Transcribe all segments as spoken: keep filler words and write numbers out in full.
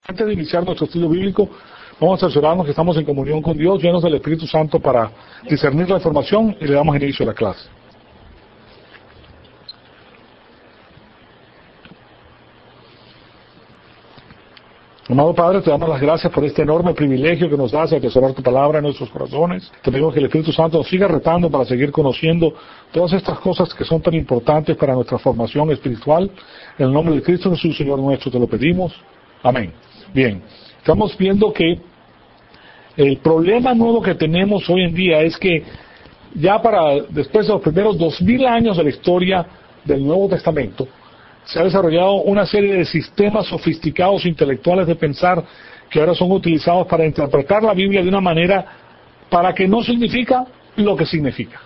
Antes de iniciar nuestro estudio bíblico, vamos a asegurarnos que estamos en comunión con Dios, llenos del Espíritu Santo para discernir la información, y le damos inicio a la clase. Amado Padre, te damos las gracias por este enorme privilegio que nos das de atesorar tu palabra en nuestros corazones. Te pedimos que el Espíritu Santo nos siga retando para seguir conociendo todas estas cosas que son tan importantes para nuestra formación espiritual. En el nombre de Cristo Jesús, Señor nuestro, te lo pedimos. Amén. Bien, estamos viendo que el problema nuevo que tenemos hoy en día es que ya para después de los primeros dos mil años de la historia del Nuevo Testamento, se ha desarrollado una serie de sistemas sofisticados intelectuales de pensar que ahora son utilizados para interpretar la Biblia de una manera para que no significa lo que significa.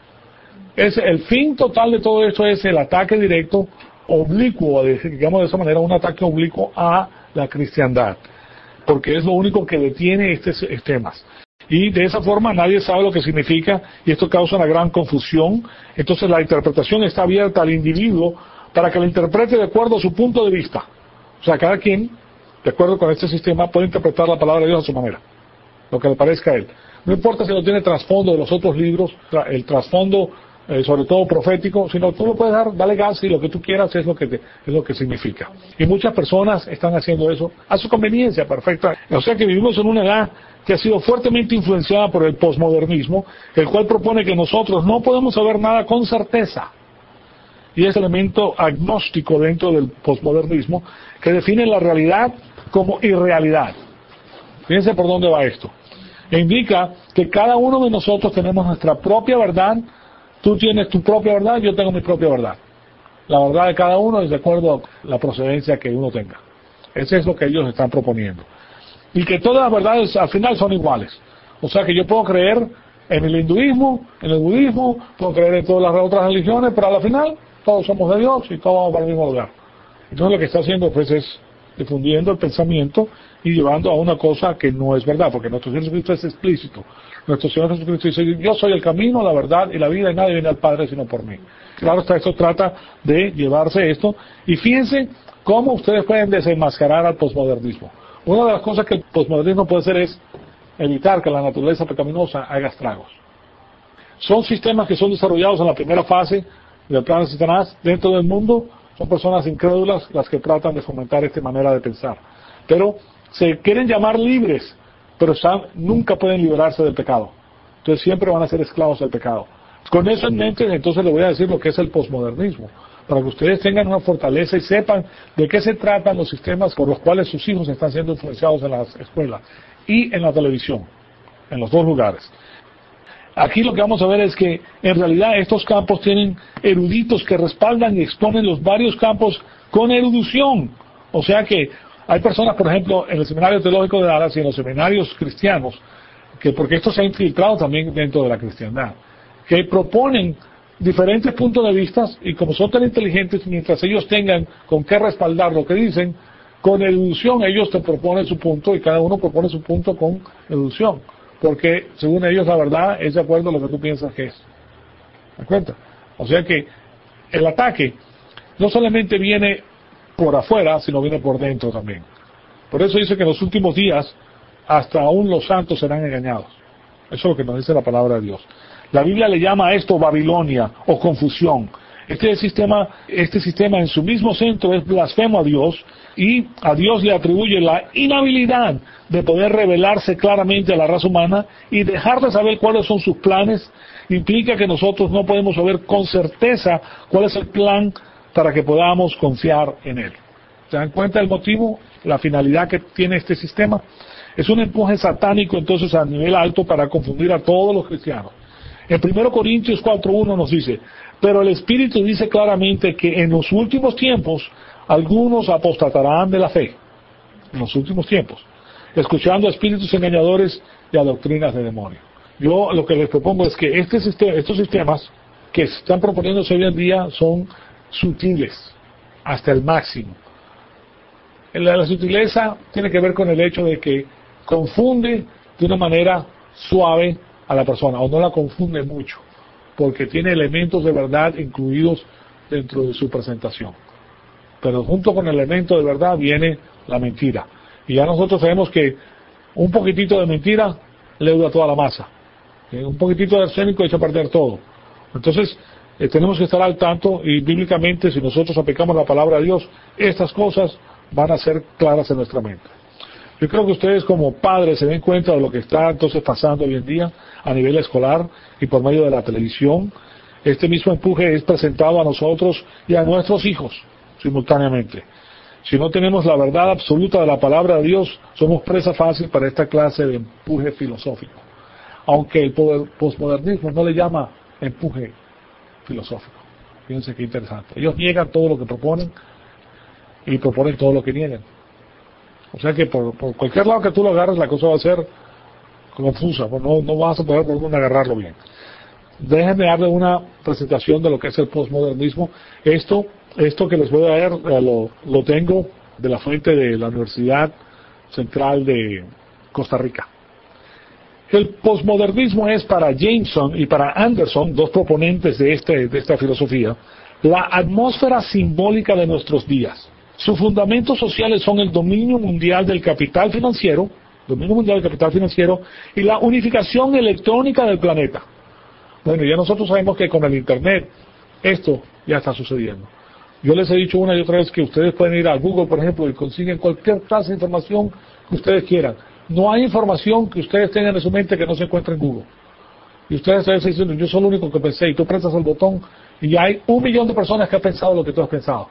Es el fin total de todo esto es el ataque directo, oblicuo, digamos de esa manera, un ataque oblicuo a la cristiandad, porque es lo único que detiene estos temas. Y de esa forma nadie sabe lo que significa, y esto causa una gran confusión. Entonces la interpretación está abierta al individuo para que lo interprete de acuerdo a su punto de vista. O sea, cada quien, de acuerdo con este sistema, puede interpretar la palabra de Dios a su manera, lo que le parezca a él. No importa si no tiene trasfondo de los otros libros, el trasfondo, eh, sobre todo profético, sino tú lo puedes dar, dale gas y lo que tú quieras es lo que te, es lo que significa. Y muchas personas están haciendo eso a su conveniencia perfecta. O sea que vivimos en una edad que ha sido fuertemente influenciada por el posmodernismo, el cual propone que nosotros no podemos saber nada con certeza. Y es el elemento agnóstico dentro del posmodernismo que define la realidad como irrealidad. Fíjense por dónde va esto. E indica que cada uno de nosotros tenemos nuestra propia verdad. Tú tienes tu propia verdad, yo tengo mi propia verdad. La verdad de cada uno es de acuerdo a la procedencia que uno tenga. Ese es lo que ellos están proponiendo. Y que todas las verdades al final son iguales. O sea que yo puedo creer en el hinduismo, en el budismo, puedo creer en todas las otras religiones, pero al final todos somos de Dios y todos vamos para el mismo lugar. Entonces lo que está haciendo pues es difundiendo el pensamiento y llevando a una cosa que no es verdad, porque nuestro Señor Jesucristo es explícito. Nuestro Señor Jesucristo dice, yo soy el camino, la verdad y la vida, y nadie viene al Padre sino por mí. Claro, esto trata de llevarse esto, y fíjense cómo ustedes pueden desenmascarar al posmodernismo. Una de las cosas que el posmodernismo puede hacer es evitar que la naturaleza pecaminosa haga estragos. Son sistemas que son desarrollados en la primera fase del plan de Satanás dentro del mundo. Son personas incrédulas las que tratan de fomentar esta manera de pensar, pero se quieren llamar libres, pero están, nunca pueden liberarse del pecado. Entonces siempre van a ser esclavos del pecado. Con eso en mente, entonces le voy a decir lo que es el posmodernismo, para que ustedes tengan una fortaleza y sepan de qué se tratan los sistemas por los cuales sus hijos están siendo influenciados en las escuelas y en la televisión, en los dos lugares. Aquí lo que vamos a ver es que en realidad estos campos tienen eruditos que respaldan y exponen los varios campos con erudición. O sea que hay personas, por ejemplo, en el Seminario Teológico de Dallas y en los seminarios cristianos, que porque esto se ha infiltrado también dentro de la cristiandad, que proponen diferentes puntos de vista, y como son tan inteligentes, mientras ellos tengan con qué respaldar lo que dicen, con erudición ellos te proponen su punto y cada uno propone su punto con erudición. Porque según ellos la verdad es de acuerdo a lo que tú piensas que es. ¿Me cuenta? O sea que el ataque no solamente viene por afuera, sino viene por dentro también. Por eso dice que en los últimos días hasta aún los santos serán engañados. Eso es lo que nos dice la palabra de Dios. La Biblia le llama a esto Babilonia o confusión. Este sistema, este sistema en su mismo centro es blasfemo a Dios, y a Dios le atribuye la inhabilidad de poder revelarse claramente a la raza humana y dejar de saber cuáles son sus planes. Implica que nosotros no podemos saber con certeza cuál es el plan para que podamos confiar en él. ¿Se dan cuenta del motivo, la finalidad que tiene este sistema? Es un empuje satánico entonces a nivel alto para confundir a todos los cristianos. En primero Corintios cuatro uno nos dice, pero el Espíritu dice claramente que en los últimos tiempos algunos apostatarán de la fe. En los últimos tiempos. Escuchando a espíritus engañadores y a doctrinas de demonios. Yo lo que les propongo es que este sistema, estos sistemas que están proponiéndose hoy en día son sutiles hasta el máximo. La, la sutileza tiene que ver con el hecho de que confunde de una manera suave a la persona, o no la confunde mucho, porque tiene elementos de verdad incluidos dentro de su presentación. Pero junto con el elemento de verdad viene la mentira. Y ya nosotros sabemos que un poquitito de mentira leuda toda la masa. ¿Eh? Un poquitito de arsénico echa a perder todo. Entonces, eh, tenemos que estar al tanto, y bíblicamente, si nosotros aplicamos la palabra de Dios, estas cosas van a ser claras en nuestra mente. Yo creo que ustedes como padres se den cuenta de lo que está entonces pasando hoy en día a nivel escolar y por medio de la televisión. Este mismo empuje es presentado a nosotros y a nuestros hijos simultáneamente. Si no tenemos la verdad absoluta de la palabra de Dios, somos presa fácil para esta clase de empuje filosófico. Aunque el posmodernismo no le llama empuje filosófico. Fíjense qué interesante. Ellos niegan todo lo que proponen y proponen todo lo que niegan. O sea que por, por cualquier lado que tú lo agarres, la cosa va a ser confusa, pues no, no vas a poder por dónde agarrarlo bien. Déjenme darle una presentación de lo que es el posmodernismo. Esto, esto que les voy a dar eh, lo, lo tengo de la fuente de la Universidad Central de Costa Rica. El posmodernismo es para Jameson y para Anderson, dos proponentes de, este, de esta filosofía, la atmósfera simbólica de nuestros días. Sus fundamentos sociales son el dominio mundial del capital financiero, dominio mundial del capital financiero y la unificación electrónica del planeta. Bueno, ya nosotros sabemos que con el Internet esto ya está sucediendo. Yo les he dicho una y otra vez que ustedes pueden ir a Google, por ejemplo, y consiguen cualquier clase de información que ustedes quieran. No hay información que ustedes tengan en su mente que no se encuentre en Google. Y ustedes a veces dicen, yo soy el único que pensé, y tú presas el botón y hay un millón de personas que han pensado lo que tú has pensado.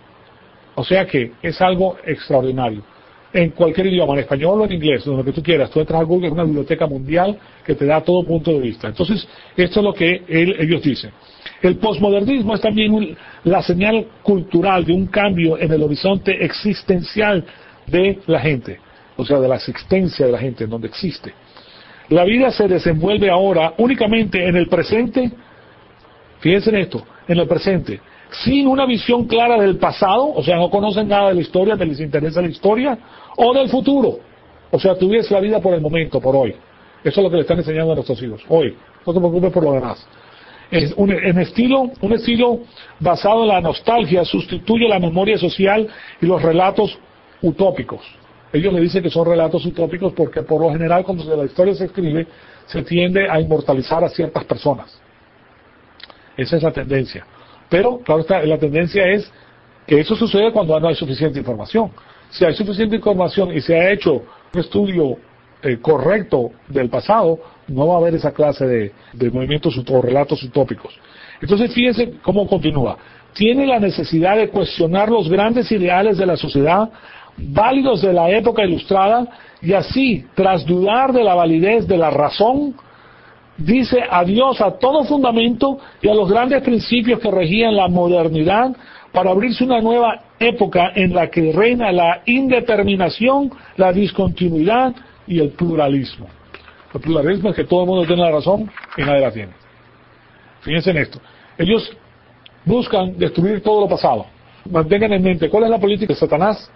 O sea que es algo extraordinario. En cualquier idioma, en español o en inglés, lo que tú quieras, tú entras a Google, es una biblioteca mundial que te da todo punto de vista. Entonces, esto es lo que él, ellos dicen. El posmodernismo es también un, la señal cultural de un cambio en el horizonte existencial de la gente, o sea, de la existencia de la gente, en donde existe. La vida se desenvuelve ahora únicamente en el presente, fíjense en esto, en el presente, sin una visión clara del pasado, o sea, no conocen nada de la historia, no les interesa la historia, o del futuro, o sea, tú vives la vida por el momento, por hoy. Eso es lo que le están enseñando a nuestros hijos, hoy, no te preocupes por lo demás. Es un, en estilo, un estilo basado en la nostalgia sustituye la memoria social y los relatos utópicos. Ellos le dicen que son relatos utópicos porque por lo general cuando la historia se escribe se tiende a inmortalizar a ciertas personas. Esa es la tendencia. Pero, claro está, la tendencia es que eso sucede cuando no hay suficiente información. Si hay suficiente información y se ha hecho un estudio eh, correcto del pasado, no va a haber esa clase de, de movimientos o relatos utópicos. Entonces, fíjense cómo continúa. Tiene la necesidad de cuestionar los grandes ideales de la sociedad, válidos de la época ilustrada, y así, tras dudar de la validez de la razón, dice adiós a todo fundamento y a los grandes principios que regían la modernidad para abrirse una nueva época en la que reina la indeterminación, la discontinuidad y el pluralismo. El pluralismo es que todo el mundo tiene la razón y nadie la tiene. Fíjense en esto. Ellos buscan destruir todo lo pasado. Mantengan en mente, ¿cuál es la política de Satanás?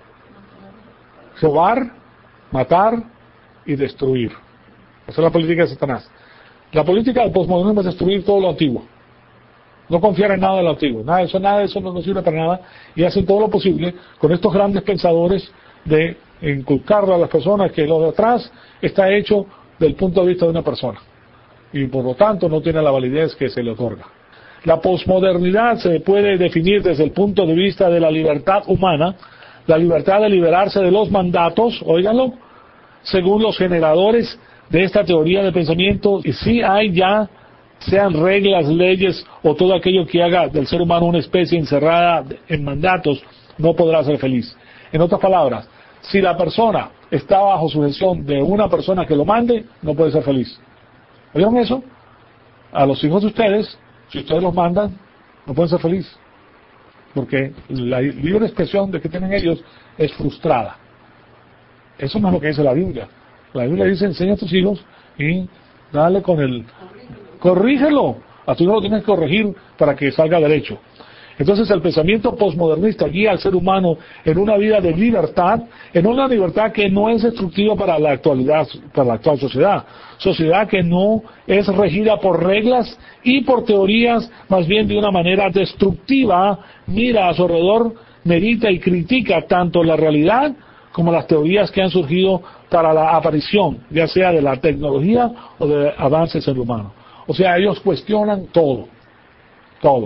Robar, matar y destruir. Esa es la política de Satanás. La política del posmodernismo es destruir todo lo antiguo. No confiar en nada de lo antiguo. Nada de eso, nada de eso no sirve para nada. Y hacen todo lo posible con estos grandes pensadores de inculcarle a las personas que lo de atrás está hecho del punto de vista de una persona. Y por lo tanto no tiene la validez que se le otorga. La posmodernidad se puede definir desde el punto de vista de la libertad humana, la libertad de liberarse de los mandatos, óiganlo, según los generadores de esta teoría de pensamiento, y si hay ya, sean reglas, leyes o todo aquello que haga del ser humano una especie encerrada en mandatos, no podrá ser feliz. En otras palabras, si la persona está bajo sujeción de una persona que lo mande, no puede ser feliz. ¿Oyeron eso? A los hijos de ustedes, si ustedes los mandan, no pueden ser felices. Porque la libre expresión de que tienen ellos es frustrada. Eso no es lo que dice la Biblia. La Biblia dice, enseña a tus hijos y dale con el... Corrígelo. A tu hijo lo tienes que corregir para que salga derecho. Entonces el pensamiento posmodernista guía al ser humano en una vida de libertad, en una libertad que no es destructiva para la actualidad, para la actual sociedad. Sociedad que no es regida por reglas y por teorías, más bien de una manera destructiva, mira a su alrededor, medita y critica tanto la realidad como las teorías que han surgido para la aparición, ya sea de la tecnología o de avances en lo humano. O sea, ellos cuestionan todo, todo.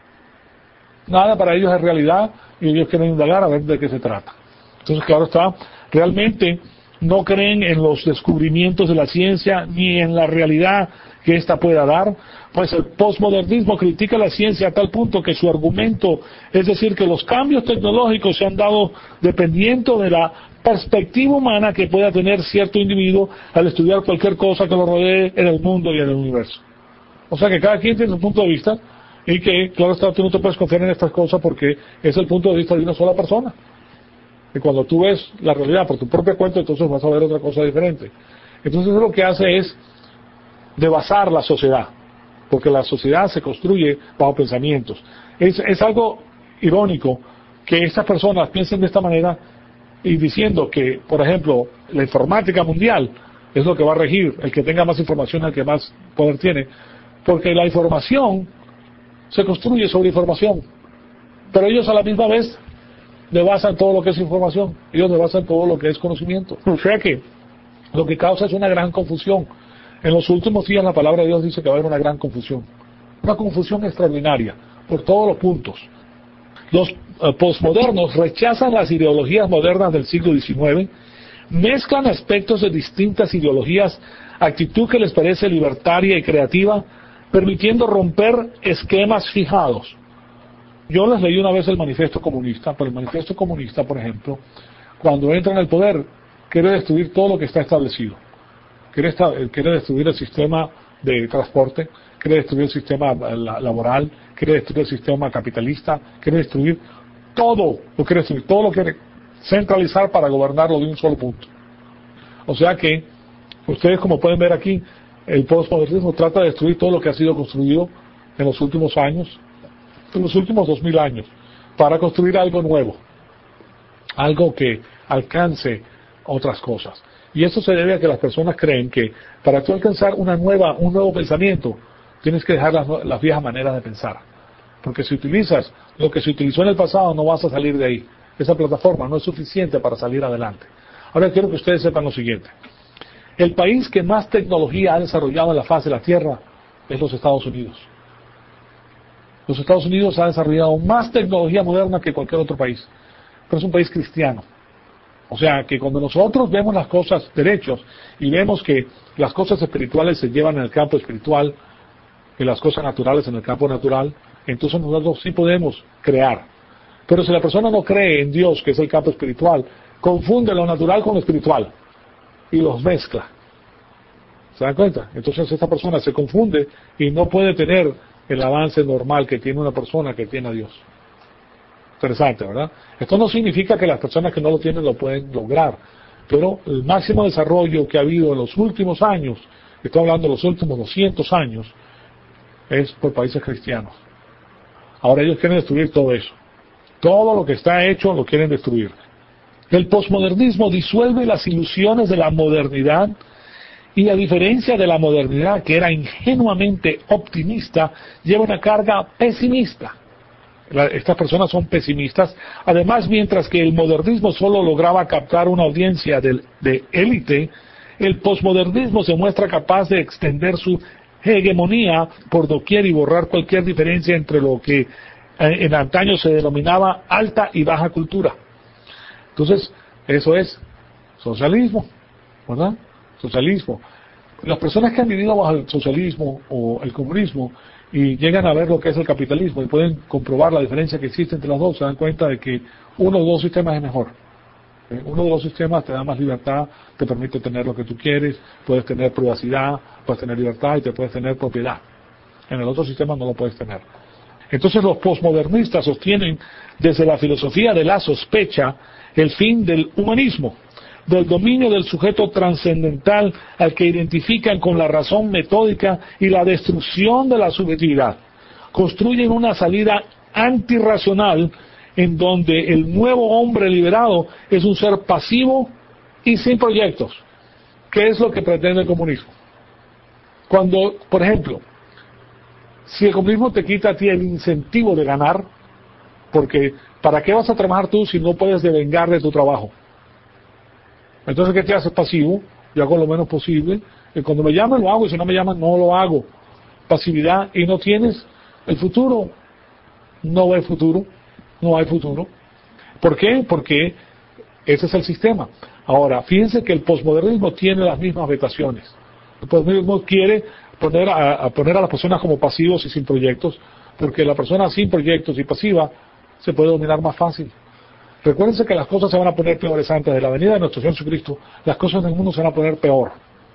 Nada para ellos es realidad y ellos quieren indagar a ver de qué se trata. Entonces, claro está, realmente no creen en los descubrimientos de la ciencia ni en la realidad que ésta pueda dar, pues el posmodernismo critica la ciencia a tal punto que su argumento es decir que los cambios tecnológicos se han dado dependiendo de la perspectiva humana que pueda tener cierto individuo al estudiar cualquier cosa que lo rodee en el mundo y en el universo. O sea que cada quien tiene un punto de vista y que, claro está, tú no te puedes confiar en estas cosas porque es el punto de vista de una sola persona. Y cuando tú ves la realidad por tu propia cuenta, entonces vas a ver otra cosa diferente. Entonces lo que hace es devasar la sociedad, porque la sociedad se construye bajo pensamientos. Es, es algo irónico que estas personas piensen de esta manera y diciendo que, por ejemplo, la informática mundial es lo que va a regir, el que tenga más información, el que más poder tiene, porque la información se construye sobre información, pero ellos a la misma vez devasan todo lo que es información, ellos devasan todo lo que es conocimiento. O sea que lo que causa es una gran confusión. En los últimos días la palabra de Dios dice que va a haber una gran confusión, una confusión extraordinaria por todos los puntos. Los eh, posmodernos rechazan las ideologías modernas del siglo diecinueve, mezclan aspectos de distintas ideologías, actitud que les parece libertaria y creativa, permitiendo romper esquemas fijados. Yo les leí una vez el manifiesto comunista, pero el manifiesto comunista, por ejemplo, cuando entra en el poder, quiere destruir todo lo que está establecido. Quiere, esta, quiere destruir el sistema de transporte, quiere destruir el sistema la, laboral, quiere destruir el sistema capitalista, quiere destruir todo, lo quiere destruir, todo lo quiere centralizar para gobernarlo de un solo punto. O sea que, ustedes como pueden ver aquí, el postmodernismo trata de destruir todo lo que ha sido construido en los últimos años, en los últimos dos mil años, para construir algo nuevo, algo que alcance otras cosas. Y eso se debe a que las personas creen que para tú alcanzar una nueva, un nuevo pensamiento, tienes que dejar las, las viejas maneras de pensar. Porque si utilizas lo que se utilizó en el pasado, no vas a salir de ahí. Esa plataforma no es suficiente para salir adelante. Ahora quiero que ustedes sepan lo siguiente. El país que más tecnología ha desarrollado en la faz de la Tierra es los Estados Unidos. Los Estados Unidos han desarrollado más tecnología moderna que cualquier otro país. Pero es un país cristiano. O sea, que cuando nosotros vemos las cosas derechos y vemos que las cosas espirituales se llevan en el campo espiritual y las cosas naturales en el campo natural, entonces nosotros sí podemos crear. Pero si la persona no cree en Dios, que es el campo espiritual, confunde lo natural con lo espiritual y los mezcla. ¿Se dan cuenta? Entonces esta persona se confunde y no puede tener el avance normal que tiene una persona que tiene a Dios. Interesante, ¿verdad? Esto no significa que las personas que no lo tienen lo pueden lograr, pero el máximo desarrollo que ha habido en los últimos años, estoy hablando de los últimos doscientos años, es por países cristianos. Ahora ellos quieren destruir todo eso. Todo lo que está hecho lo quieren destruir. El posmodernismo disuelve las ilusiones de la modernidad y, a diferencia de la modernidad que era ingenuamente optimista, lleva una carga pesimista. Estas personas son pesimistas. Además, mientras que el modernismo solo lograba captar una audiencia de, de élite, el posmodernismo se muestra capaz de extender su hegemonía por doquier y borrar cualquier diferencia entre lo que en antaño se denominaba alta y baja cultura. Entonces, eso es socialismo, ¿verdad? Socialismo. Las personas que han vivido bajo el socialismo o el comunismo y llegan a ver lo que es el capitalismo y pueden comprobar la diferencia que existe entre los dos, se dan cuenta de que uno de los sistemas es mejor. Uno de los sistemas te da más libertad, te permite tener lo que tú quieres, puedes tener privacidad, puedes tener libertad y te puedes tener propiedad. En el otro sistema no lo puedes tener. Entonces los posmodernistas sostienen desde la filosofía de la sospecha el fin del humanismo, del dominio del sujeto trascendental al que identifican con la razón metódica y la destrucción de la subjetividad. Construyen una salida antirracional en donde el nuevo hombre liberado es un ser pasivo y sin proyectos. ¿Qué es lo que pretende el comunismo? Cuando, por ejemplo, si el comunismo te quita a ti el incentivo de ganar, porque ¿para qué vas a trabajar tú si no puedes devengar de tu trabajo? Entonces, ¿qué te hace pasivo? Yo hago lo menos posible. Y cuando me llaman, lo hago. Y si no me llaman, no lo hago. Pasividad. Y no tienes el futuro. No hay futuro. No hay futuro. ¿Por qué? Porque ese es el sistema. Ahora, fíjense que el posmodernismo tiene las mismas vetaciones. El posmodernismo quiere poner a, a poner a las personas como pasivos y sin proyectos, porque la persona sin proyectos y pasiva se puede dominar más fácil. Recuérdense que las cosas se van a poner peores antes de la venida de nuestro Señor Jesucristo. Las cosas en el mundo se van a poner peor.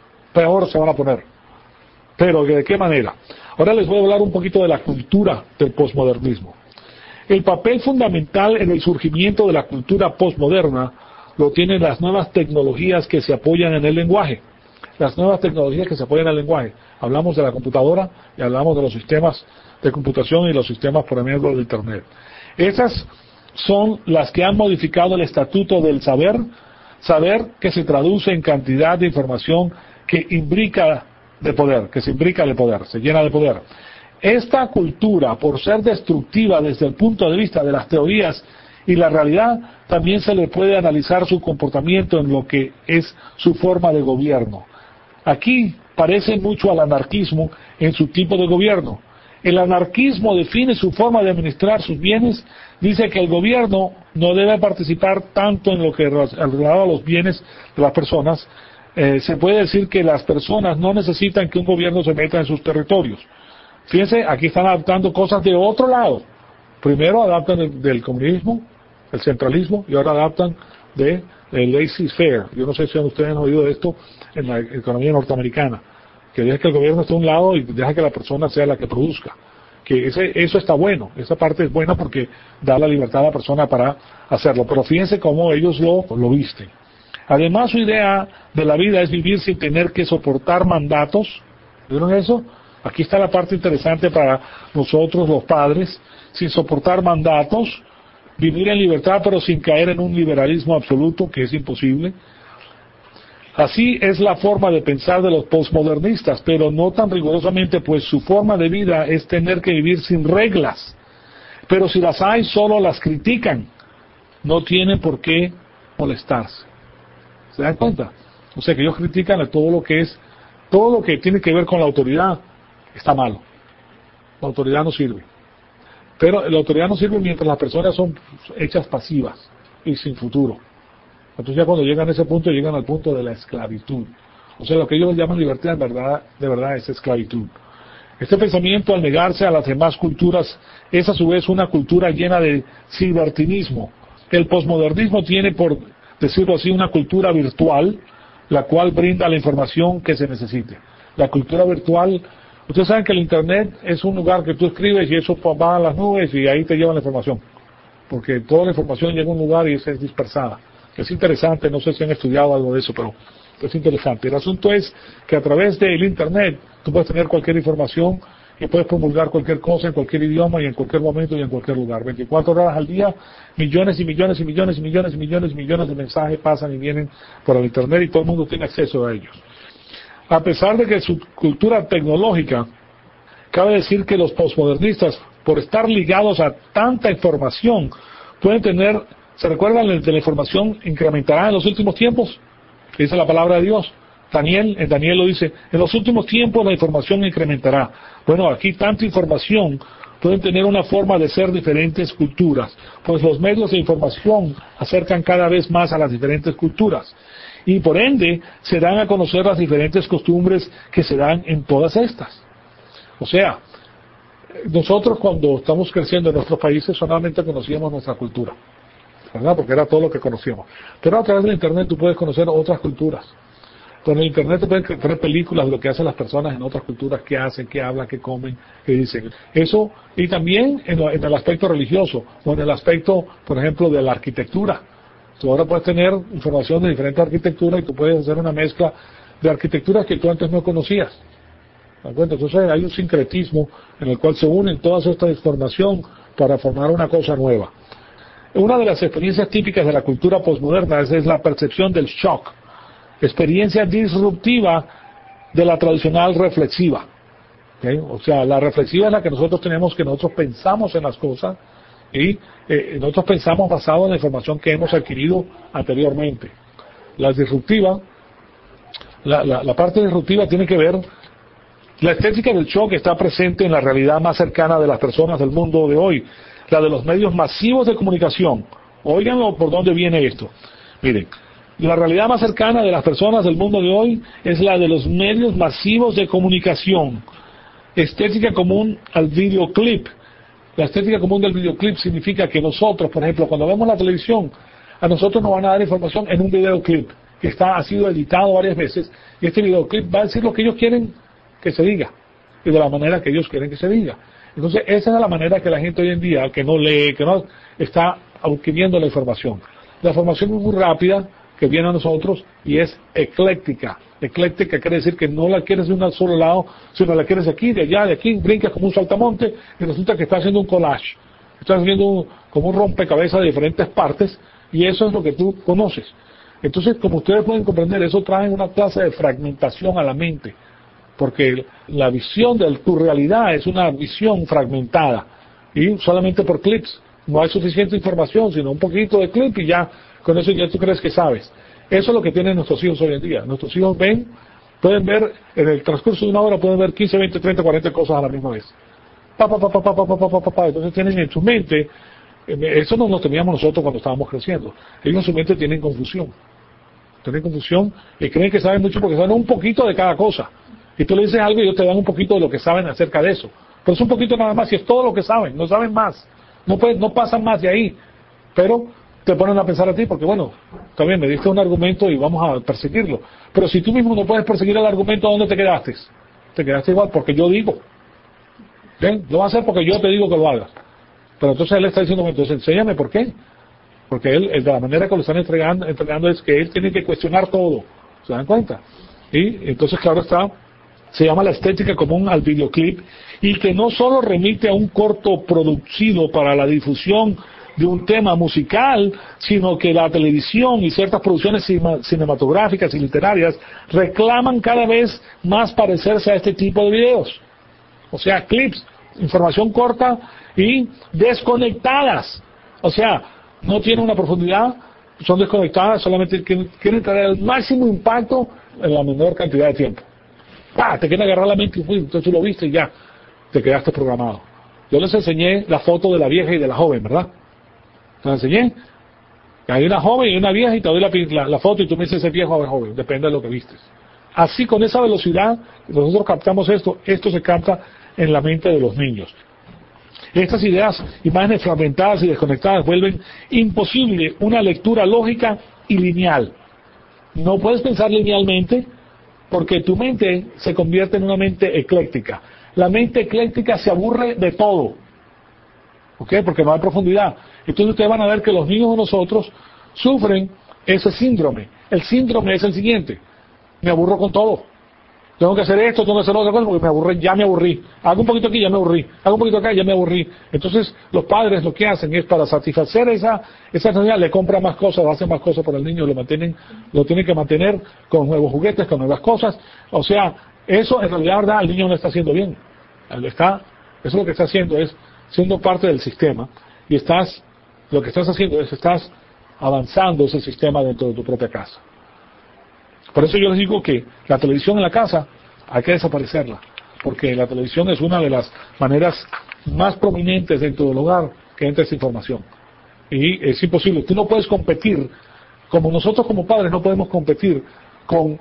Peor se van a poner. Pero, ¿de qué manera? Ahora les voy a hablar un poquito de la cultura del posmodernismo. El papel fundamental en el surgimiento de la cultura posmoderna lo tienen las nuevas tecnologías que se apoyan en el lenguaje. Las nuevas tecnologías que se apoyan en el lenguaje. Hablamos de la computadora y hablamos de los sistemas de computación y los sistemas por ejemplo de Internet. Esas son las que han modificado el estatuto del saber, saber que se traduce en cantidad de información que imbrica de poder, que se imbrica de poder, se llena de poder. Esta cultura, por ser destructiva desde el punto de vista de las teorías y la realidad, también se le puede analizar su comportamiento en lo que es su forma de gobierno. Aquí parece mucho al anarquismo en su tipo de gobierno. El anarquismo define su forma de administrar sus bienes, dice que el gobierno no debe participar tanto en lo que relava los bienes de las personas. Eh, se puede decir que las personas no necesitan que un gobierno se meta en sus territorios. Fíjense, aquí están adaptando cosas de otro lado. Primero adaptan del, del comunismo, el centralismo, y ahora adaptan de, de laissez-faire. Yo no sé si ustedes han oído de esto en la economía norteamericana, que deja que el gobierno esté a un lado y deja que la persona sea la que produzca. Que ese, eso está bueno, esa parte es buena porque da la libertad a la persona para hacerlo. Pero fíjense cómo ellos lo, lo visten. Además, su idea de la vida es vivir sin tener que soportar mandatos. ¿Vieron eso? Aquí está la parte interesante para nosotros los padres, sin soportar mandatos, vivir en libertad pero sin caer en un liberalismo absoluto, que es imposible. Así es la forma de pensar de los postmodernistas, pero no tan rigurosamente, pues su forma de vida es tener que vivir sin reglas. Pero si las hay, solo las critican. No tienen por qué molestarse. ¿Se dan cuenta? O sea que ellos critican a todo lo que es, todo lo que tiene que ver con la autoridad. Está malo. La autoridad no sirve. Pero la autoridad no sirve mientras las personas son hechas pasivas y sin futuro. Entonces ya cuando llegan a ese punto, llegan al punto de la esclavitud. O sea, lo que ellos llaman libertad, en verdad, de verdad es esclavitud. Este pensamiento, al negarse a las demás culturas, es a su vez una cultura llena de libertinismo. El posmodernismo tiene, por decirlo así, una cultura virtual, la cual brinda la información que se necesite. La cultura virtual, ustedes saben que el Internet es un lugar que tú escribes y eso va a las nubes y ahí te llevan la información. Porque toda la información llega a un lugar y es dispersada. Es interesante, no sé si han estudiado algo de eso, pero es interesante. El asunto es que a través del Internet tú puedes tener cualquier información y puedes promulgar cualquier cosa en cualquier idioma y en cualquier momento y en cualquier lugar. veinticuatro horas al día, millones y millones y millones y millones y millones y millones de mensajes pasan y vienen por el Internet y todo el mundo tiene acceso a ellos. A pesar de que su cultura tecnológica, cabe decir que los postmodernistas, por estar ligados a tanta información, pueden tener, ¿se recuerdan de la información incrementará en los últimos tiempos? Dice la palabra de Dios. Daniel, en Daniel lo dice, en los últimos tiempos la información incrementará. Bueno, aquí tanta información pueden tener una forma de ser diferentes culturas, pues los medios de información acercan cada vez más a las diferentes culturas. Y por ende, se dan a conocer las diferentes costumbres que se dan en todas estas. O sea, nosotros cuando estamos creciendo en nuestros países solamente conocíamos nuestra cultura, ¿verdad? Porque era todo lo que conocíamos. Pero a través del Internet tú puedes conocer otras culturas. Con el Internet te pueden ver películas de lo que hacen las personas en otras culturas, qué hacen, qué hablan, qué comen, qué dicen. Eso, y también en, en el aspecto religioso, o en el aspecto, por ejemplo, de la arquitectura. Tú ahora puedes tener información de diferentes arquitecturas y tú puedes hacer una mezcla de arquitecturas que tú antes no conocías. ¿De acuerdo? Entonces hay un sincretismo en el cual se unen todas esta información para formar una cosa nueva. Una de las experiencias típicas de la cultura posmoderna es, es la percepción del shock, experiencia disruptiva de la tradicional reflexiva. ¿Okay? O sea, la reflexiva es la que nosotros tenemos, que nosotros pensamos en las cosas y eh, nosotros pensamos basado en la información que hemos adquirido anteriormente. la disruptiva, la, la, la parte disruptiva tiene que ver, la estética del shock está presente en la realidad más cercana de las personas del mundo de hoy, la de los medios masivos de comunicación. Óiganlo por dónde viene esto. Miren, la realidad más cercana de las personas del mundo de hoy es la de los medios masivos de comunicación. Estética común al videoclip. La estética común del videoclip significa que nosotros, por ejemplo, cuando vemos la televisión, a nosotros nos van a dar información en un videoclip que está, ha sido editado varias veces, y este videoclip va a decir lo que ellos quieren que se diga, y de la manera que ellos quieren que se diga. Entonces, esa es la manera que la gente hoy en día, que no lee, que no está adquiriendo la información. La información es muy rápida, que viene a nosotros, y es ecléctica. Ecléctica quiere decir que no la quieres de un solo lado, sino la quieres de aquí, de allá, de aquí, brincas como un saltamonte, y resulta que estás haciendo un collage. Estás haciendo un, como un rompecabezas de diferentes partes, y eso es lo que tú conoces. Entonces, como ustedes pueden comprender, eso trae una clase de fragmentación a la mente, porque la visión de tu realidad es una visión fragmentada, y solamente por clips. No hay suficiente información, sino un poquito de clip y ya, con eso ya tú crees que sabes. Eso es lo que tienen nuestros hijos hoy en día. Nuestros hijos ven, pueden ver, en el transcurso de una hora pueden ver quince, veinte, treinta, cuarenta cosas a la misma vez. Pa, pa, pa, pa, pa, pa, pa, pa, pa, pa. Entonces tienen en su mente, eso no lo teníamos nosotros cuando estábamos creciendo. Ellos en su mente tienen confusión. Tienen confusión y creen que saben mucho porque saben un poquito de cada cosa. Y tú le dices algo y ellos te dan un poquito de lo que saben acerca de eso. Pero es un poquito nada más y es todo lo que saben, no saben más. No, pueden, no pasan más de ahí, pero te ponen a pensar a ti, porque bueno, también me diste un argumento y vamos a perseguirlo. Pero si tú mismo no puedes perseguir el argumento, ¿dónde te quedaste? Te quedaste igual porque yo digo. ¿Ven? Lo va a hacer porque yo te digo que lo hagas. Pero entonces él está diciendo, entonces enséñame por qué. Porque él, de la manera que lo están entregando, entregando es que él tiene que cuestionar todo. ¿Se dan cuenta? Y entonces, claro está, se llama la estética común al videoclip, y que no solo remite a un corto producido para la difusión de un tema musical, sino que la televisión y ciertas producciones cinematográficas y literarias reclaman cada vez más parecerse a este tipo de videos. O sea, clips, información corta y desconectadas. O sea, no tienen una profundidad, son desconectadas, solamente quieren traer el máximo impacto en la menor cantidad de tiempo. ¡Pah! Te quieren agarrar la mente y uy, entonces tú lo viste y ya, te quedaste programado. Yo les enseñé la foto de la vieja y de la joven, ¿verdad? Te la enseñé. Hay una joven y una vieja y te doy la, la, la foto y tú me dices si es viejo o es joven, depende de lo que vistes. Así, con esa velocidad, nosotros captamos esto, esto se capta en la mente de los niños. Estas ideas, imágenes fragmentadas y desconectadas, vuelven imposible una lectura lógica y lineal. No puedes pensar linealmente porque tu mente se convierte en una mente ecléctica. La mente ecléctica se aburre de todo, ¿ok? Porque no hay profundidad. Entonces ustedes van a ver que los niños de nosotros sufren ese síndrome. El síndrome es el siguiente: me aburro con todo. Tengo que hacer esto, tengo que hacer otra cosa porque me aburrí, ya me aburrí. Hago un poquito aquí, ya me aburrí. Hago un poquito acá, ya me aburrí. Entonces, los padres lo que hacen es, para satisfacer esa esa necesidad, le compran más cosas, hacen más cosas para el niño, lo mantienen, lo tienen que mantener con nuevos juguetes, con nuevas cosas. O sea, eso en realidad, verdad, el niño no está haciendo bien. Él está, eso lo que está haciendo es siendo parte del sistema, y estás, lo que estás haciendo es, estás avanzando ese sistema dentro de tu propia casa. Por eso yo les digo que la televisión en la casa hay que desaparecerla, porque la televisión es una de las maneras más prominentes dentro del hogar que entra esa información. Y es imposible, tú no puedes competir, como nosotros como padres no podemos competir con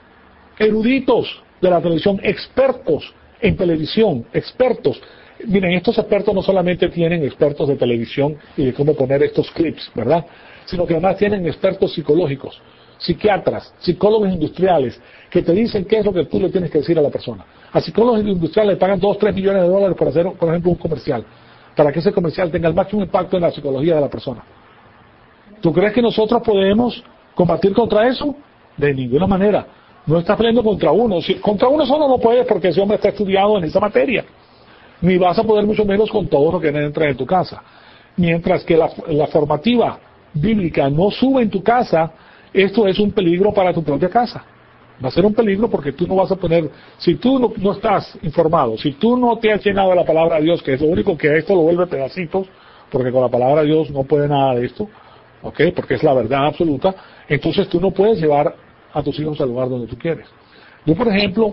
eruditos de la televisión, expertos en televisión, expertos. Miren, estos expertos no solamente tienen expertos de televisión y de cómo poner estos clips, ¿verdad? Sino que además tienen expertos psicológicos, psiquiatras, psicólogos industriales, que te dicen qué es lo que tú le tienes que decir a la persona. A psicólogos industriales le pagan dos, tres millones de dólares por hacer, por ejemplo, un comercial, para que ese comercial tenga el máximo impacto en la psicología de la persona. ¿Tú crees que nosotros podemos combatir contra eso? De ninguna manera. No estás peleando contra uno. Si, contra uno solo no puedes, porque ese hombre está estudiado en esa materia. Ni vas a poder mucho menos con todo lo que entra en tu casa. Mientras que la, la formativa bíblica no sube en tu casa, esto es un peligro para tu propia casa. Va a ser un peligro porque tú no vas a poner, si tú no, no estás informado, si tú no te has llenado de la palabra de Dios, que es lo único que esto lo vuelve pedacitos, porque con la palabra de Dios no puede nada de esto, ¿ok? Porque es la verdad absoluta. Entonces tú no puedes llevar a tus hijos al lugar donde tú quieres. Yo, por ejemplo,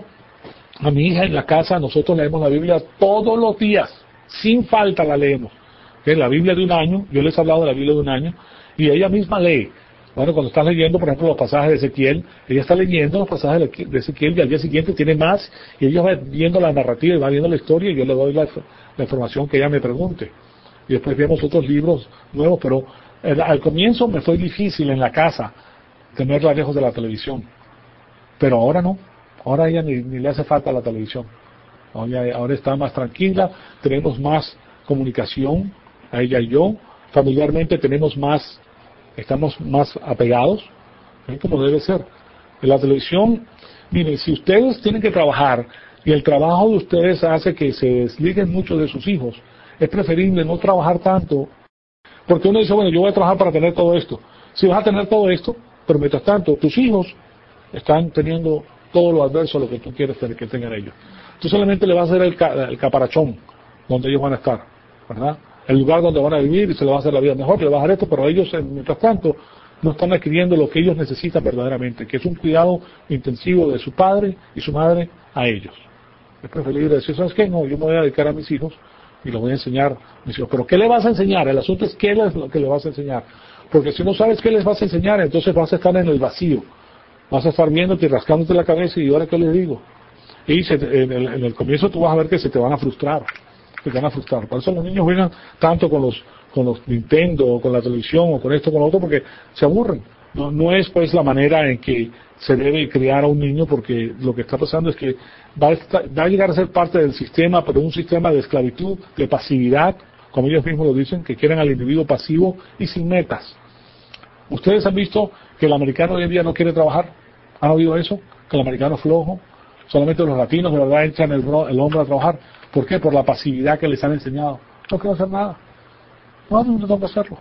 a mi hija en la casa, nosotros leemos la Biblia todos los días, sin falta la leemos. ¿Okay? La Biblia de un año, yo les he hablado de la Biblia de un año, y ella misma lee. Bueno, cuando estás leyendo, por ejemplo, los pasajes de Ezequiel, ella está leyendo los pasajes de Ezequiel y al día siguiente tiene más, y ella va viendo la narrativa y va viendo la historia, y yo le doy la, la información que ella me pregunte. Y después vemos otros libros nuevos, pero el, al comienzo me fue difícil en la casa tenerla lejos de la televisión. Pero ahora no, ahora a ella ni, ni le hace falta la televisión. Ahora, ahora está más tranquila, tenemos más comunicación, a ella y yo, familiarmente tenemos más, estamos más apegados, ¿eh? Como debe ser. En la televisión, miren, si ustedes tienen que trabajar y el trabajo de ustedes hace que se desliguen mucho de sus hijos, es preferible no trabajar tanto, porque uno dice, bueno, yo voy a trabajar para tener todo esto. Si vas a tener todo esto, pero mientras tanto, tus hijos están teniendo todo lo adverso a lo que tú quieres que tengan ellos. Tú solamente le vas a hacer el, ca el caparachón donde ellos van a estar, ¿verdad? El lugar donde van a vivir y se le va a hacer la vida mejor, le va a hacer esto, pero ellos, mientras tanto, no están adquiriendo lo que ellos necesitan verdaderamente, que es un cuidado intensivo de su padre y su madre a ellos. Es preferible decir, ¿sabes qué? No, yo me voy a dedicar a mis hijos y los voy a enseñar a mis hijos. ¿Pero qué le vas a enseñar? El asunto es qué es lo que le vas a enseñar. Porque si no sabes qué les vas a enseñar, entonces vas a estar en el vacío. Vas a estar viéndote y rascándote la cabeza y ahora qué les digo. Y se, en, el, en el comienzo tú vas a ver que se te van a frustrar. Se te van a frustrar. Por eso los niños juegan tanto con los con los Nintendo, o con la televisión, o con esto, con lo otro, porque se aburren. No, no es pues la manera en que se debe criar a un niño, porque lo que está pasando es que va a, estar, va a llegar a ser parte del sistema, pero un sistema de esclavitud, de pasividad, como ellos mismos lo dicen, que quieren al individuo pasivo y sin metas. ¿Ustedes han visto que el americano hoy en día no quiere trabajar? ¿Han oído eso? Que el americano es flojo. Solamente los latinos de verdad echan el, el hombro a trabajar. ¿Por qué? Por la pasividad que les han enseñado. No quiero hacer nada. No, no tengo que hacerlo.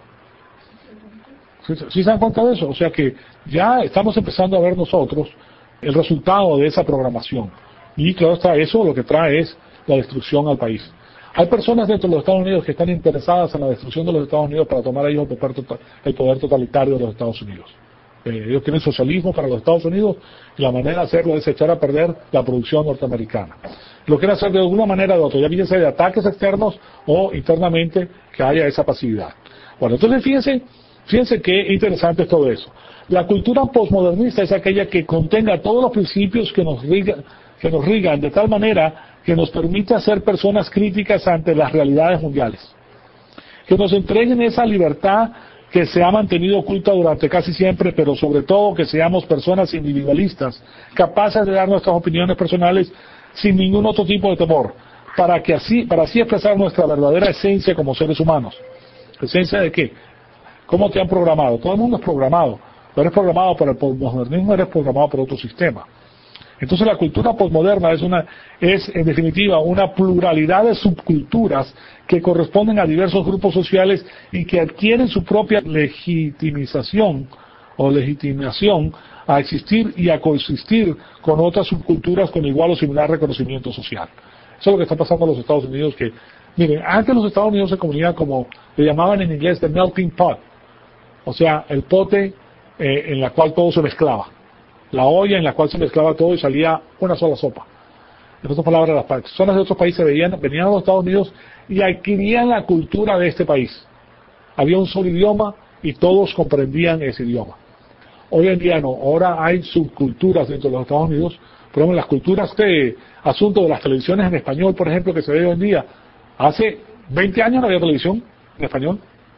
¿Sí, ¿Sí se dan cuenta de eso? O sea que ya estamos empezando a ver nosotros el resultado de esa programación. Y claro está, eso lo que trae es la destrucción al país. Hay personas dentro de los Estados Unidos que están interesadas en la destrucción de los Estados Unidos para tomar a ellos el poder totalitario de los Estados Unidos. Eh, ellos quieren socialismo para los Estados Unidos y la manera de hacerlo es echar a perder la producción norteamericana. Lo quieren hacer de alguna manera o de otra, ya bien sea de ataques externos o internamente que haya esa pasividad. Bueno, entonces fíjense, fíjense qué interesante es todo eso. La cultura postmodernista es aquella que contenga todos los principios que nos rigan, que nos rigan de tal manera que nos permita ser personas críticas ante las realidades mundiales. Que nos entreguen esa libertad que se ha mantenido oculta durante casi siempre, pero sobre todo que seamos personas individualistas, capaces de dar nuestras opiniones personales sin ningún otro tipo de temor, para que así, para así expresar nuestra verdadera esencia como seres humanos. ¿Esencia de qué? ¿Cómo te han programado? Todo el mundo es programado. No eres programado por el postmodernismo, eres programado por otro sistema. Entonces la cultura postmoderna es una, es en definitiva una pluralidad de subculturas que corresponden a diversos grupos sociales y que adquieren su propia legitimización o legitimación a existir y a coexistir con otras subculturas con igual o similar reconocimiento social. Eso es lo que está pasando en los Estados Unidos, que, miren, antes los Estados Unidos se comunicaban como, le llamaban en inglés the melting pot, o sea, el pote eh, en la cual todo se mezclaba. La olla en la cual se mezclaba todo y salía una sola sopa. En otras palabras, las personas de otros países venían, venían a los Estados Unidos y adquirían la cultura de este país. Había un solo idioma y todos comprendían ese idioma. Hoy en día no, ahora hay subculturas dentro de los Estados Unidos. Por ejemplo, las culturas de asunto de las televisiones en español, por ejemplo, que se ve hoy en día. Hace veinte años no había televisión en español.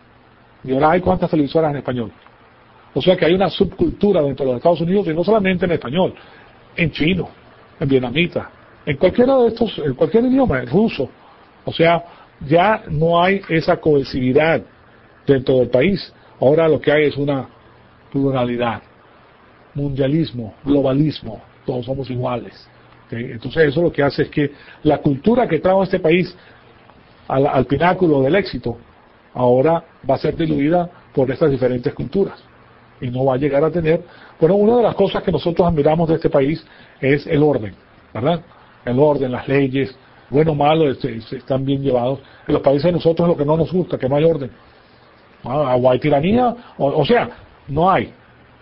Y ahora hay cuántas televisoras en español. O sea que hay una subcultura dentro de los Estados Unidos, y no solamente en español, en chino, en vietnamita, en cualquiera de estos, en cualquier idioma, en ruso. O sea, ya no hay esa cohesividad dentro del país. Ahora lo que hay es una pluralidad, mundialismo, globalismo, todos somos iguales. ¿Okay? Entonces eso lo que hace es que la cultura que trajo este país al, al pináculo del éxito, ahora va a ser diluida por estas diferentes culturas. Y no va a llegar a tener, bueno, una de las cosas que nosotros admiramos de este país es el orden, ¿verdad? El orden, las leyes, bueno o malo, este, están bien llevados. En los países de nosotros lo que no nos gusta, que no hay orden. Ah, o hay tiranía, o, o sea, no hay.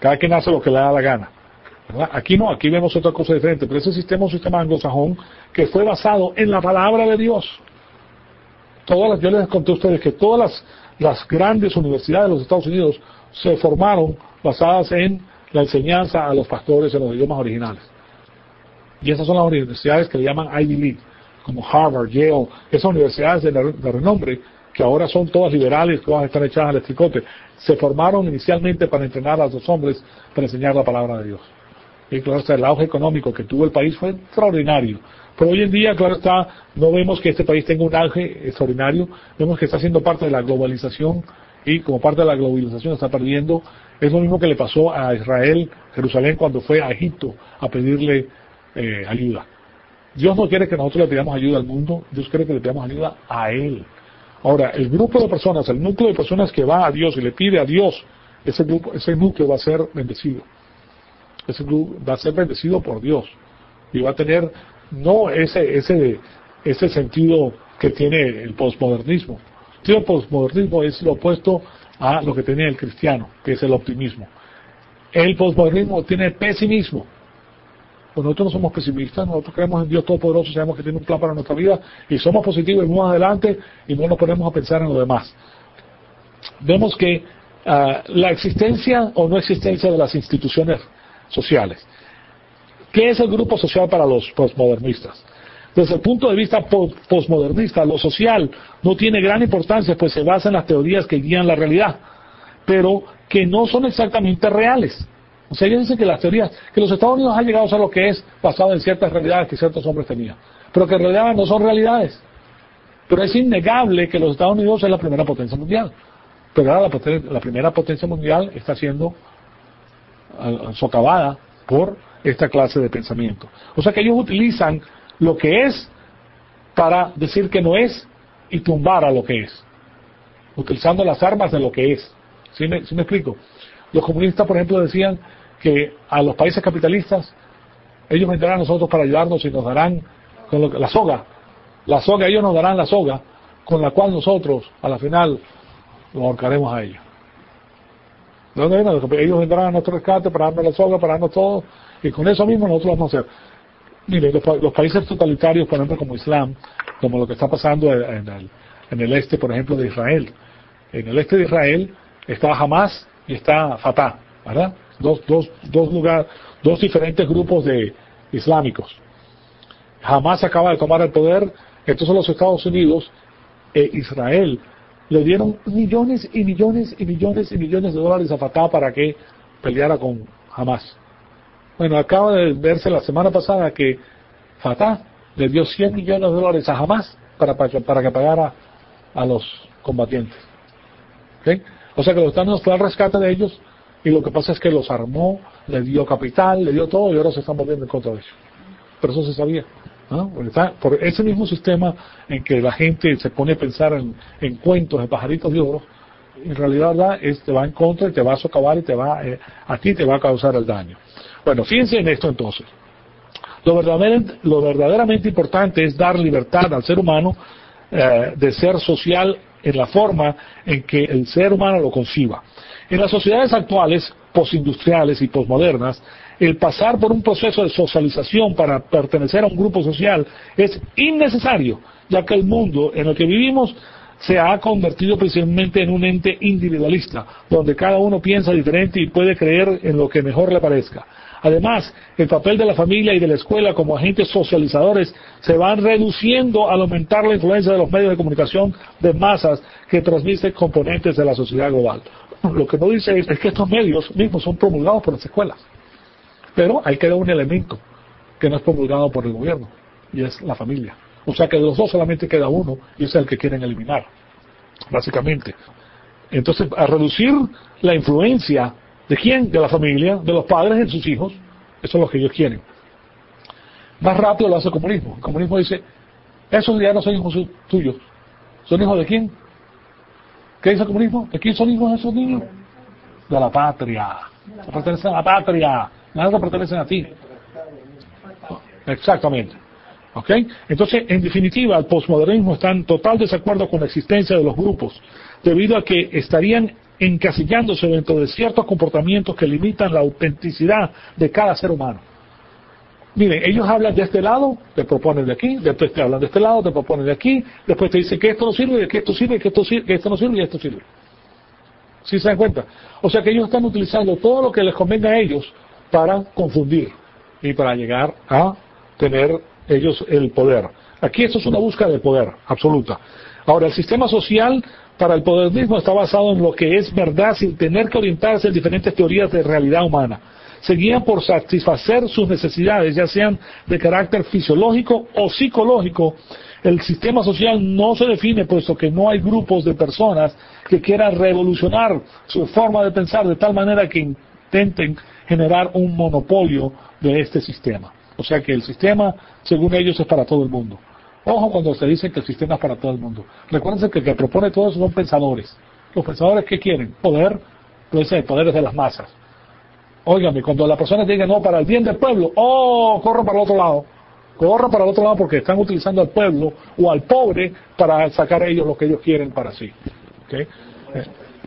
Cada quien hace lo que le da la gana, ¿verdad? Aquí no, aquí vemos otra cosa diferente, pero ese sistema es un sistema anglosajón que fue basado en la palabra de Dios. Todas las, yo les conté a ustedes que todas las, las grandes universidades de los Estados Unidos se formaron basadas en la enseñanza a los pastores en los idiomas originales. Y esas son las universidades que le llaman Ivy League, como Harvard, Yale, esas universidades de, de renombre, que ahora son todas liberales, todas están echadas al estricote, se formaron inicialmente para entrenar a los hombres, para enseñar la palabra de Dios. Y claro está, el auge económico que tuvo el país fue extraordinario. Pero hoy en día, claro está, no vemos que este país tenga un auge extraordinario, vemos que está siendo parte de la globalización, y como parte de la globalización está perdiendo. Es lo mismo que le pasó a Israel, Jerusalén, cuando fue a Egipto a pedirle eh, ayuda. Dios no quiere que nosotros le pidamos ayuda al mundo, Dios quiere que le pidamos ayuda a Él. Ahora, el grupo de personas, el núcleo de personas que va a Dios y le pide a Dios, ese grupo, ese núcleo va a ser bendecido. Ese grupo va a ser bendecido por Dios. Y va a tener, no ese, ese, ese sentido que tiene el posmodernismo. El posmodernismo es lo opuesto a lo que tiene el cristiano, que es el optimismo. El posmodernismo tiene el pesimismo. Pues nosotros no somos pesimistas, nosotros creemos en Dios Todopoderoso, sabemos que tiene un plan para nuestra vida y somos positivos y vamos adelante y no nos ponemos a pensar en lo demás. Vemos que uh, la existencia o no existencia de las instituciones sociales. ¿Qué es el grupo social para los postmodernistas? Desde el punto de vista postmodernista, lo social no tiene gran importancia, pues se basa en las teorías que guían la realidad, pero que no son exactamente reales. O sea, ellos dicen que las teorías, que los Estados Unidos han llegado a ser lo que es, basado en ciertas realidades que ciertos hombres tenían, pero que en realidad no son realidades. Pero es innegable que los Estados Unidos es la primera potencia mundial. Pero ahora la, la primera potencia mundial está siendo uh, socavada por esta clase de pensamiento. O sea que ellos utilizan lo que es para decir que no es y tumbar a lo que es, utilizando las armas de lo que es. ¿Sí me, sí me explico? Los comunistas, por ejemplo, decían que a los países capitalistas ellos vendrán a nosotros para ayudarnos y nos darán con lo, la soga, la soga, ellos nos darán la soga con la cual nosotros a la final lo ahorcaremos a ellos. ¿De dónde viene? Ellos vendrán a nuestro rescate para darnos la soga, para darnos todo, y con eso mismo nosotros vamos a hacer. Mire, los, los países totalitarios, por ejemplo, como Islam, como lo que está pasando en el, en el este, por ejemplo, de Israel. En el este de Israel está Hamas y está Fatah, ¿verdad? Dos, dos, dos lugares, dos diferentes grupos de islámicos. Hamas acaba de tomar el poder, entonces los Estados Unidos e Israel le dieron millones y millones y millones y millones de dólares a Fatah para que peleara con Hamas. Bueno, acaba de verse la semana pasada que Fatah le dio cien millones de dólares a Hamas para, para, para que pagara a los combatientes. ¿Okay? O sea que los Estados Unidos fue al rescate de ellos y lo que pasa es que los armó, le dio capital, le dio todo y ahora se están volviendo en contra de ellos. Pero eso se sabía, ¿no? Por ese mismo sistema en que la gente se pone a pensar en, en cuentos de pajaritos de oro, en realidad es, te va en contra y te va a socavar y te va, eh, a ti te va a causar el daño. Bueno, fíjense en esto entonces. Lo verdaderamente, lo verdaderamente importante es dar libertad al ser humano eh, de ser social en la forma en que el ser humano lo conciba. En las sociedades actuales, postindustriales y posmodernas, el pasar por un proceso de socialización para pertenecer a un grupo social es innecesario, ya que el mundo en el que vivimos se ha convertido principalmente en un ente individualista, donde cada uno piensa diferente y puede creer en lo que mejor le parezca. Además, el papel de la familia y de la escuela como agentes socializadores se van reduciendo al aumentar la influencia de los medios de comunicación de masas que transmiten componentes de la sociedad global. Lo que no dice es, es que estos medios mismos son promulgados por las escuelas. Pero ahí queda un elemento que no es promulgado por el gobierno, y es la familia. O sea que de los dos solamente queda uno, y es el que quieren eliminar, básicamente. Entonces, a reducir la influencia ¿de quién? De la familia, de los padres en sus hijos. Eso es lo que ellos quieren. Más rápido lo hace el comunismo. El comunismo dice, esos ya no son hijos tuyos. ¿Son hijos de quién? ¿Qué dice el comunismo? ¿De quién son hijos esos niños? De la patria. Pertenecen a la patria. Nada pertenecen a ti. Exactamente. ¿Ok? Entonces, en definitiva, el posmodernismo está en total desacuerdo con la existencia de los grupos, debido a que estarían encasillándose dentro de ciertos comportamientos que limitan la autenticidad de cada ser humano. Miren, ellos hablan de este lado, te proponen de aquí, después te hablan de este lado, te proponen de aquí, después te dicen que esto no sirve, que esto sirve, que esto sirve, que esto no sirve y esto sirve. ¿Sí se dan cuenta? O sea que ellos están utilizando todo lo que les convenga a ellos para confundir y para llegar a tener ellos el poder. Aquí esto es una búsqueda de poder absoluta. Ahora, el sistema social para el modernismo está basado en lo que es verdad sin tener que orientarse en diferentes teorías de realidad humana. Se guían por satisfacer sus necesidades, ya sean de carácter fisiológico o psicológico. El sistema social no se define puesto que no hay grupos de personas que quieran revolucionar su forma de pensar de tal manera que intenten generar un monopolio de este sistema. O sea que el sistema, según ellos, es para todo el mundo. Ojo cuando se dice que el sistema es para todo el mundo. Recuérdense que el que propone todo eso son pensadores. Los pensadores, ¿qué quieren? Poder, puede ser poderes de las masas. Óigame, cuando la persona diga no, para el bien del pueblo, oh, corre para el otro lado. Corre para el otro lado porque están utilizando al pueblo o al pobre para sacar a ellos lo que ellos quieren para sí. ¿Okay? Eh.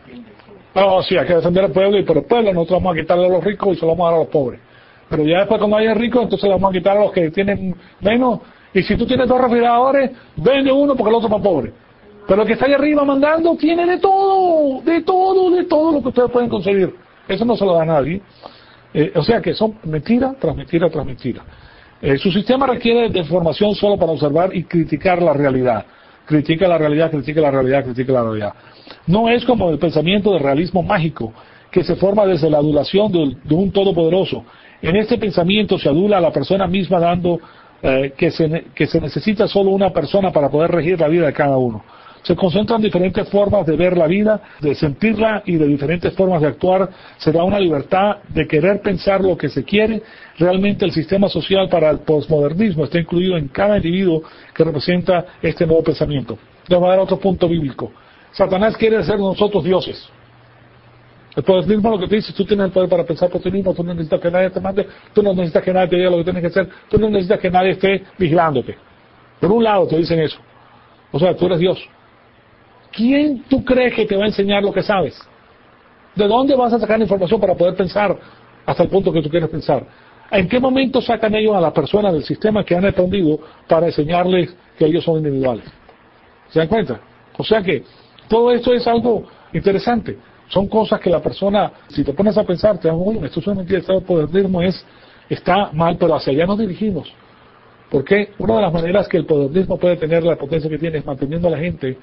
No, sí, hay que defender al pueblo y por el pueblo nosotros vamos a quitarle a los ricos y se lo vamos a dar a los pobres. Pero ya después cuando haya ricos, entonces le vamos a quitar a los que tienen menos. Y si tú tienes dos refrigeradores, vende uno porque el otro es más pobre. Pero el que está ahí arriba mandando tiene de todo, de todo, de todo lo que ustedes pueden conseguir. Eso no se lo da a nadie. Eh, o sea que son mentira tras mentira tras mentira. Eh, su sistema requiere de información solo para observar y criticar la realidad. Critica la realidad, critica la realidad, critica la realidad. No es como el pensamiento del realismo mágico, que se forma desde la adulación de, de un todopoderoso. En este pensamiento se adula a la persona misma dando eh, que, se, que se necesita solo una persona para poder regir la vida de cada uno. Se concentran diferentes formas de ver la vida, de sentirla y de diferentes formas de actuar. Se da una libertad de querer pensar lo que se quiere. Realmente el sistema social para el posmodernismo está incluido en cada individuo que representa este nuevo pensamiento. Les voy a dar otro punto bíblico. Satanás quiere hacer de nosotros dioses. El posmodernismo lo que te dice, tú tienes el poder para pensar por ti mismo, tú no necesitas que nadie te mande, tú no necesitas que nadie te diga lo que tienes que hacer, tú no necesitas que nadie esté vigilándote. Por un lado te dicen eso. O sea, tú eres Dios. ¿Quién tú crees que te va a enseñar lo que sabes? ¿De dónde vas a sacar información para poder pensar hasta el punto que tú quieres pensar? ¿En qué momento sacan ellos a las personas del sistema que han aprendido para enseñarles que ellos son individuales? ¿Se dan cuenta? O sea que todo esto es algo interesante. Son cosas que la persona, si te pones a pensar, te das cuenta, esto es una mentira, el podernismo es, está mal, pero hacia allá nos dirigimos. Porque una de las maneras que el podernismo puede tener la potencia que tiene es manteniendo a la gente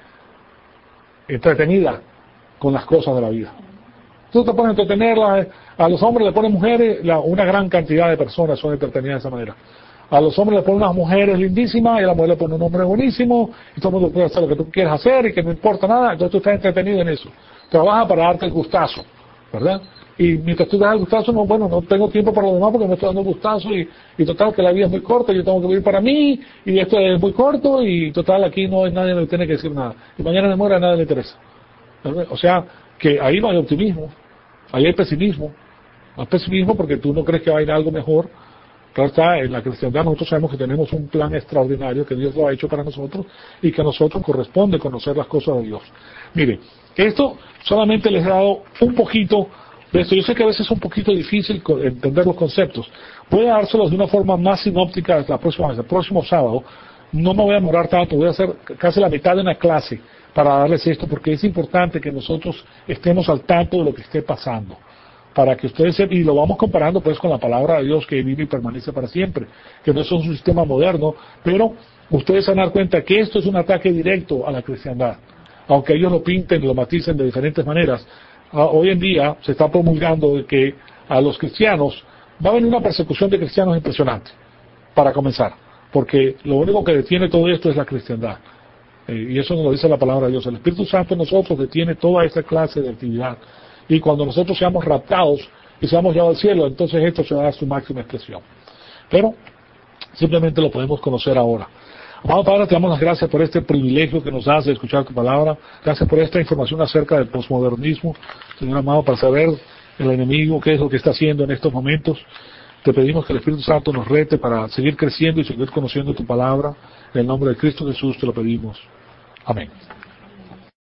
entretenida con las cosas de la vida. Tú te pones a entretenerla, a los hombres le ponen mujeres, la, una gran cantidad de personas son entretenidas de esa manera. A los hombres le ponen unas mujeres lindísimas y a la mujer le ponen un hombre buenísimo y todo el mundo puede hacer lo que tú quieras hacer y que no importa nada, entonces tú estás entretenido en eso. Trabaja para darte el gustazo, ¿verdad? Y mientras tú das el gustazo, no, bueno, no tengo tiempo para lo demás porque me estoy dando el gustazo y, y total que la vida es muy corta, yo tengo que vivir para mí y esto es muy corto y total aquí no hay nadie que me tiene que decir nada. Y mañana me muera, a nadie le interesa. ¿Verdad? O sea, que ahí no hay optimismo, ahí hay pesimismo. Hay pesimismo porque tú no crees que va a ir algo mejor. Claro está, en la cristiandad nosotros sabemos que tenemos un plan extraordinario que Dios lo ha hecho para nosotros y que a nosotros corresponde conocer las cosas de Dios. Mire, esto solamente les he dado un poquito de esto. Yo sé que a veces es un poquito difícil entender los conceptos. Voy a dárselos de una forma más sinóptica la próxima vez, el próximo sábado. No me voy a demorar tanto, voy a hacer casi la mitad de una clase para darles esto porque es importante que nosotros estemos al tanto de lo que esté pasando. Para que ustedes sepan, y lo vamos comparando pues con la palabra de Dios que vive y permanece para siempre, que no es un sistema moderno, pero ustedes se van a dar cuenta que esto es un ataque directo a la cristiandad. Aunque ellos lo pinten y lo maticen de diferentes maneras, hoy en día se está promulgando de que a los cristianos va a venir una persecución de cristianos impresionante, para comenzar, porque lo único que detiene todo esto es la cristiandad. Eh, y eso nos lo dice la palabra de Dios. El Espíritu Santo en nosotros detiene toda esta clase de actividad. Y cuando nosotros seamos raptados y seamos llevados al cielo, entonces esto se va a dar su máxima expresión. Pero simplemente lo podemos conocer ahora. Amado Padre, te damos las gracias por este privilegio que nos das de escuchar tu palabra. Gracias por esta información acerca del posmodernismo, Señor amado, para saber el enemigo qué es lo que está haciendo en estos momentos. Te pedimos que el Espíritu Santo nos rete para seguir creciendo y seguir conociendo tu palabra. En el nombre de Cristo Jesús te lo pedimos. Amén.